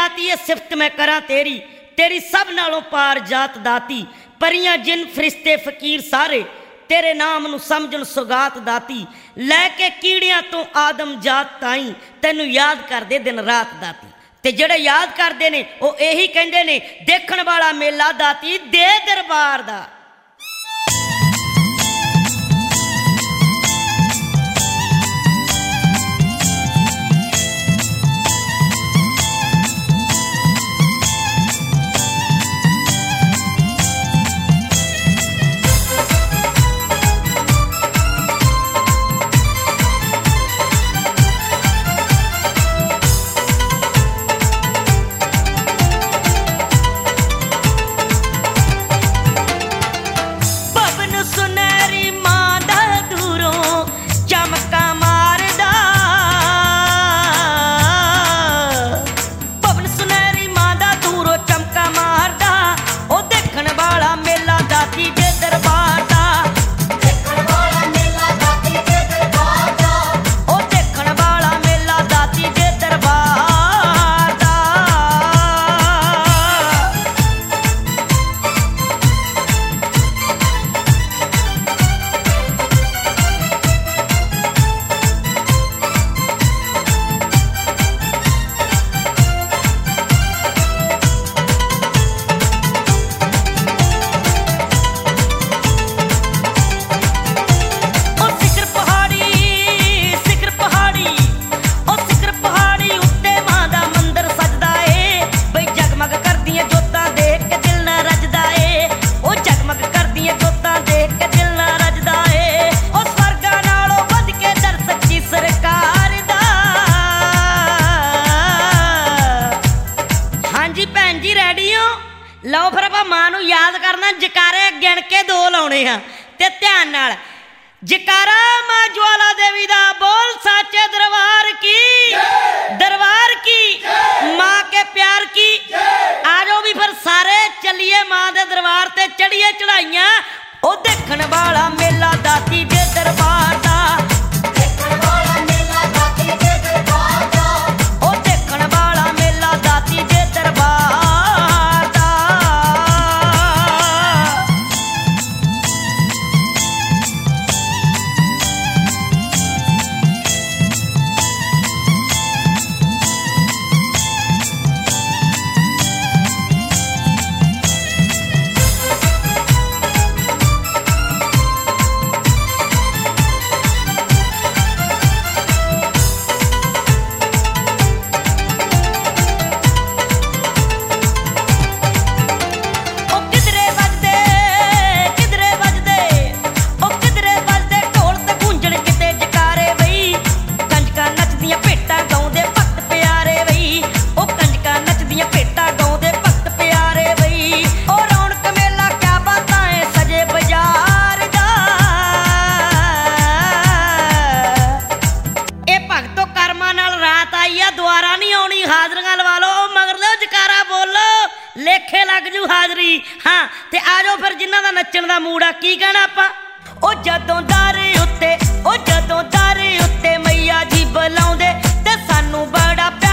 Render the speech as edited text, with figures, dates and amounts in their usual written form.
दाती ये सिफत मैं करा तेरी, तेरी सब नालों पार जात दाती। परियां जिन फरिश्ते फकीर सारे तेरे नाम नूं समझण सुगात दाती। लैके कीड़ियां तो आदम जात ताई तैनूं याद करदे दिन रात दाती। ते ਜਿਹੜੇ याद करते ने वो यही कहते ने देखण वाला मेला दाती दे दरबार दा। लो फिर आप मां नूं याद करना जकारे गिण के दो लाने हैं ते ध्यान नाल जकारा मां ज्वाला देवी दा बोल साचे दरबार की मां के प्यार की। आजो भी फिर सारे चलिए मां दे दरबार ते चढ़िए चढ़ाइयां ओ देखण वाला मेला दाती दे दरबार दा। लेखे लग जू हाजरी। हाँ ते आजो फिर जिन्हां दा नच्चण दा मूड आ की कहना आपां ओ जदों दारे उत्ते मैया जी बुलाउंदे ते सानू बड़ा